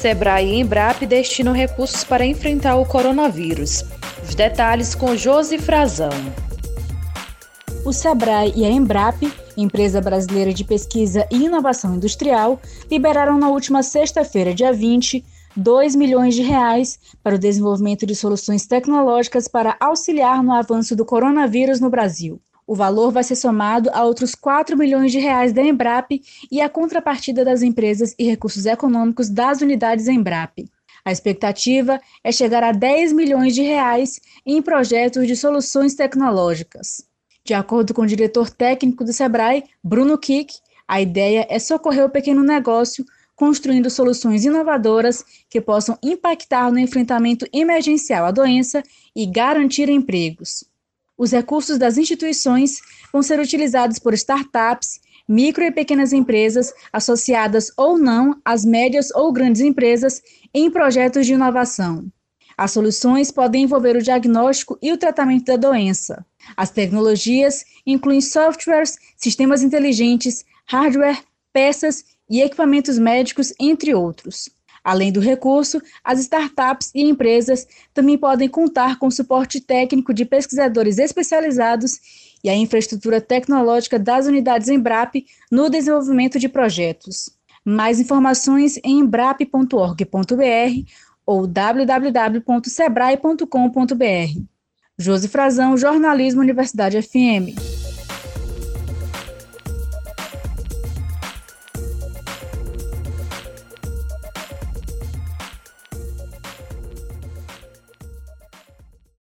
Sebrae e Embrap destinam recursos para enfrentar o coronavírus. Os detalhes com Josi Frazão. O Sebrae e a Embrap, empresa brasileira de pesquisa e inovação industrial, liberaram na última sexta-feira, dia 20, R$ 2 milhões para o desenvolvimento de soluções tecnológicas para auxiliar no avanço do coronavírus no Brasil. O valor vai ser somado a outros R$ 4 milhões da Embrap e a contrapartida das empresas e recursos econômicos das unidades Embrap. A expectativa é chegar a R$ 10 milhões em projetos de soluções tecnológicas. De acordo com o diretor técnico do Sebrae, Bruno Kick, a ideia é socorrer o pequeno negócio, construindo soluções inovadoras que possam impactar no enfrentamento emergencial à doença e garantir empregos. Os recursos das instituições vão ser utilizados por startups, micro e pequenas empresas associadas ou não às médias ou grandes empresas em projetos de inovação. As soluções podem envolver o diagnóstico e o tratamento da doença. As tecnologias incluem softwares, sistemas inteligentes, hardware, peças e equipamentos médicos, entre outros. Além do recurso, as startups e empresas também podem contar com suporte técnico de pesquisadores especializados e a infraestrutura tecnológica das unidades Embrap no desenvolvimento de projetos. Mais informações em embrap.org.br ou www.sebrae.com.br. Josi Frazão, Jornalismo Universidade FM.